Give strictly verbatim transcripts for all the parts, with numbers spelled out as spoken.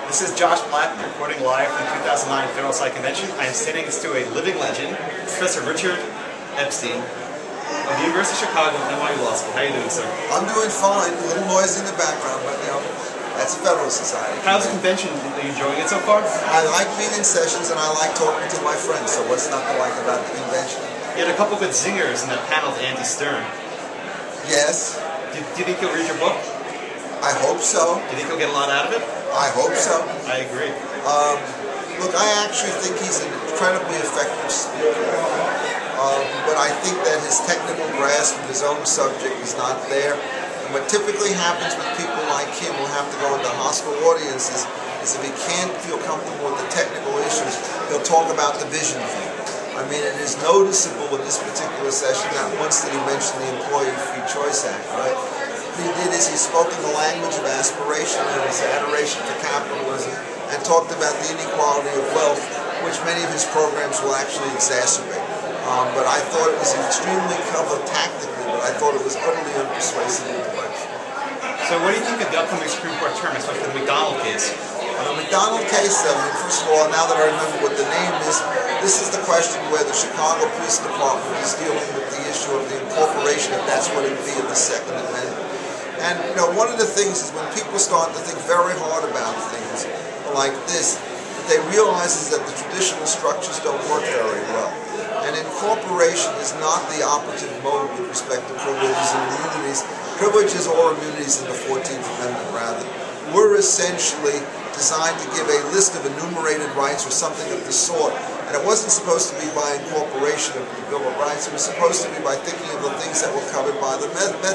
This is Josh Black reporting live from the two thousand nine Federal Psych Convention. I am sitting next to a living legend, Professor Richard Epstein of the University of Chicago and N Y U Law School. How are you doing, sir? I'm doing fine. A little noisy in the background, but you know, that's a Federal Society. How's the convention? Are you enjoying it so far? I like being in sessions and I like talking to my friends, so what's not to like about the convention? You had a couple good zingers in that panel with Andy Stern. Yes. Do, do you think you'll read your book? I hope so. Do you think you'll get a lot out of it? I hope so. I agree. Um, look, I actually think he's an incredibly effective speaker. Um, but I think that his technical grasp of his own subject is not there. And what typically happens with people like him who have to go into hostile audiences is if he can't feel comfortable with the technical issues, he'll talk about the vision thing. I mean, it is noticeable in this particular session, not once did he mention the Employee Free Choice Act, right? What he did is he spoke in the language of aspiration and his adoration for capitalism and talked about the inequality of wealth, which many of his programs will actually exacerbate. Um, but I thought it was extremely clever tactically, but I thought it was utterly unpersuasive intellectually. So what do you think of the upcoming Supreme Court term, especially the McDonald case? The McDonald case, I mean, first of all, now that I remember what the name is, this is the question where the Chicago Police Department is dealing with the issue of the incorporation, if that's what it would be in the Second Amendment. And, you know, one of the things is when people start to think very hard about things like this, what they realize is that the traditional structures don't work very well. And incorporation is not the operative mode with respect to privileges and immunities. Privileges or immunities in the fourteenth Amendment, rather. We're essentially designed to give a list of enumerated rights or something of the sort. And it wasn't supposed to be by incorporation of the Bill of Rights. It was supposed to be by thinking of the things that were covered by the method.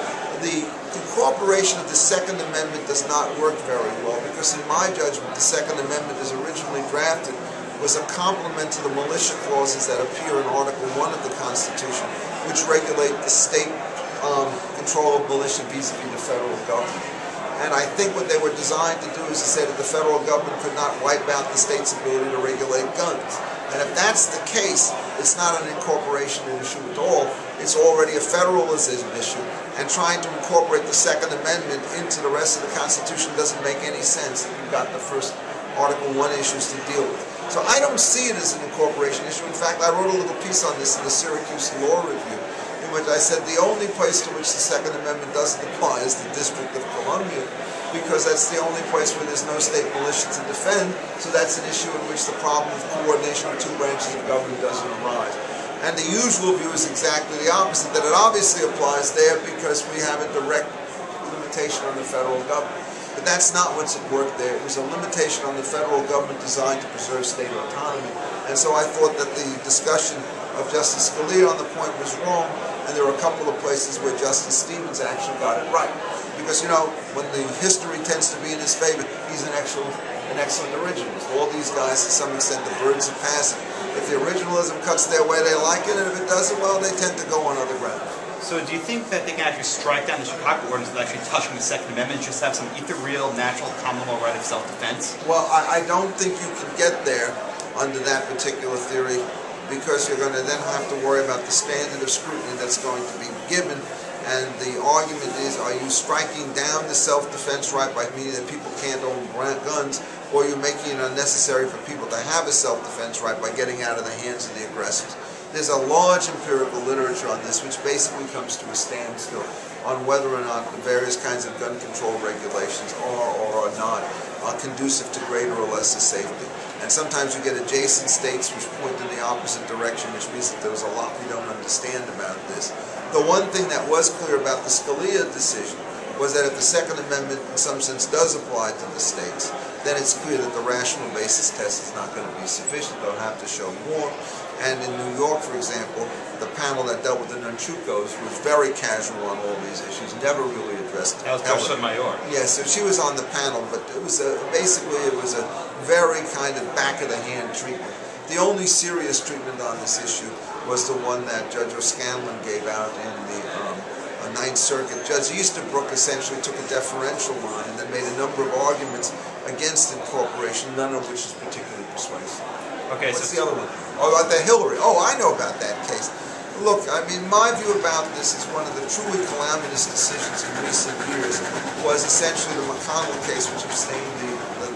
The incorporation of the Second Amendment does not work very well because in my judgment, the Second Amendment as originally drafted was a complement to the militia clauses that appear in Article one of the Constitution, which regulate the state um, control of militia vis-a-vis the federal government. And I think what they were designed to do is to say that the federal government could not wipe out the state's ability to regulate guns. And if that's the case, it's not an incorporation issue at all. It's already a federalism issue. And trying to incorporate the Second Amendment into the rest of the Constitution doesn't make any sense if you've got the first Article one issues to deal with. So I don't see it as an incorporation issue. In fact, I wrote a little piece on this in the Syracuse Law Review, in which I said the only place to which the Second Amendment doesn't apply is the District of Columbia, because that's the only place where there's no state militia to defend, so that's an issue in which the problem of coordination of two branches of government doesn't arise. And the usual view is exactly the opposite, that it obviously applies there because we have a direct limitation on the federal government. But that's not what's at work there. It was a limitation on the federal government designed to preserve state autonomy. And so I thought that the discussion of Justice Scalia on the point was wrong, and there were a couple of places where Justice Stevens actually got it right. Because, you know, when the history tends to be in his favor, he's an excellent, an excellent originalist. All these guys, to some extent, the birds of passing. If the originalism cuts their way, they like it, and if it doesn't, well, they tend to go on other grounds. So do you think that they can actually strike down the Chicago ordinance without actually touching the Second Amendment, just have some ethereal, natural, common law right of self-defense? Well, I, I don't think you can get there under that particular theory, because you're going to then have to worry about the standard of scrutiny that's going to be given. And the argument is, are you striking down the self-defense right by meaning that people can't own guns, or are you making it unnecessary for people to have a self-defense right by getting out of the hands of the aggressors? There's a large empirical literature on this, which basically comes to a standstill on whether or not the various kinds of gun control regulations are or are not uh, conducive to greater or lesser safety. And sometimes you get adjacent states which point in the opposite direction, which means that there's a lot we don't understand about this. The one thing that was clear about the Scalia decision was that if the Second Amendment in some sense does apply to the states, then it's clear that the rational basis test is not going to be sufficient. They'll have to show more. And in New York, for example, the panel that dealt with the Nunchukos was very casual on all these issues, never really addressed it. That was Judge Sotomayor. Yes, so she was on the panel, but it was a, basically it was a very kind of back-of-the-hand treatment. The only serious treatment on this issue was the one that Judge O'Scanlan gave out in the um, Ninth Circuit. Judge Easterbrook essentially took a deferential line and then made a number of arguments against incorporation, none of which is particularly persuasive. Okay, What's so the other one? Oh, about the Hillary. Oh, I know about that case. Look, I mean, my view about this is one of the truly calamitous decisions in recent years was essentially the McConnell case, which abstained the, the,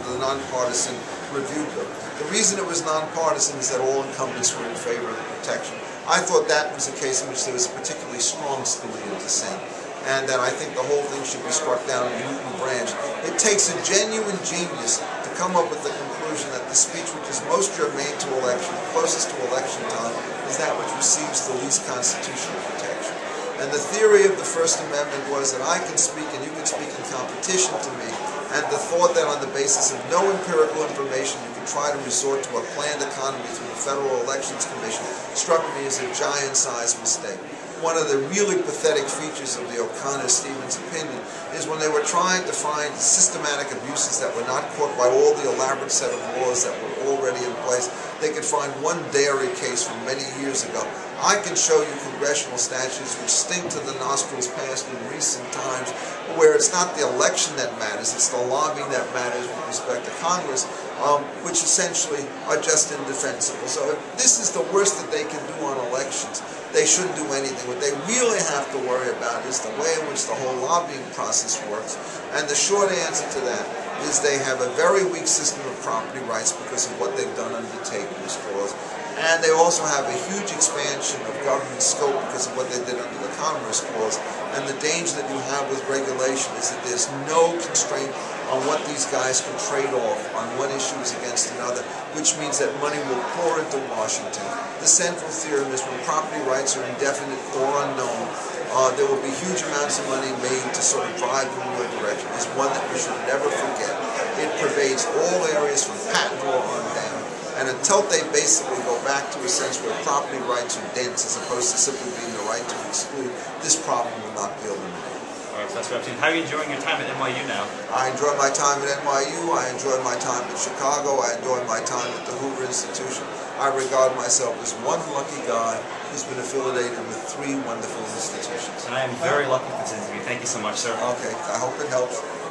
the nonpartisan review bill. The reason it was nonpartisan is that all incumbents were in favor of the protection. I thought that was a case in which there was a particularly strong Scalia dissent, and that I think the whole thing should be struck down root and branch. It takes a genuine genius to come up with the conclusion that the speech which is most germane to election, closest to election time, is that which receives the least constitutional protection. And the theory of the First Amendment was that I can speak and you can speak in competition to me, and the thought that on the basis of no empirical information you can try to resort to a planned economy through the Federal Elections Commission struck me as a giant-sized mistake. One of the really pathetic features of the O'Connor-Stevens opinion is when they were trying to find systematic abuses that were not caught by all the elaborate set of laws that were already in place, they could find one dairy case from many years ago. I can show you congressional statutes which stink to the nostrils passed in recent times, where it's not the election that matters, it's the lobbying that matters with respect to Congress, um, which essentially are just indefensible. So if this is the worst that they can do on elections, they shouldn't do anything. What they really have to worry about is the way in which the whole lobbying process works. And the short answer to that is they have a very weak system of property rights because of what they've done under the takings clause. And they also have a huge expansion of government scope because of what they did under the Commerce Clause. And the danger that you have with regulation is that there's no constraint on what these guys can trade off on one issue against another, which means that money will pour into Washington. The central theorem is when property rights are indefinite or unknown, uh, there will be huge amounts of money made to sort of drive in your direction. It's one that we should never forget. It pervades all areas from patent law on down. And until they basically go back to a sense where property rights are dense as opposed to simply being the right to exclude, this problem will not be eliminated. All right, Professor Epstein, how are you enjoying your time at N Y U now? I enjoy my time at N Y U, I enjoy my time at Chicago, I enjoy my time at the Hoover Institution. I regard myself as one lucky guy who's been affiliated with three wonderful institutions. And I am very lucky to consider you. Thank you so much, sir. Okay, I hope it helps.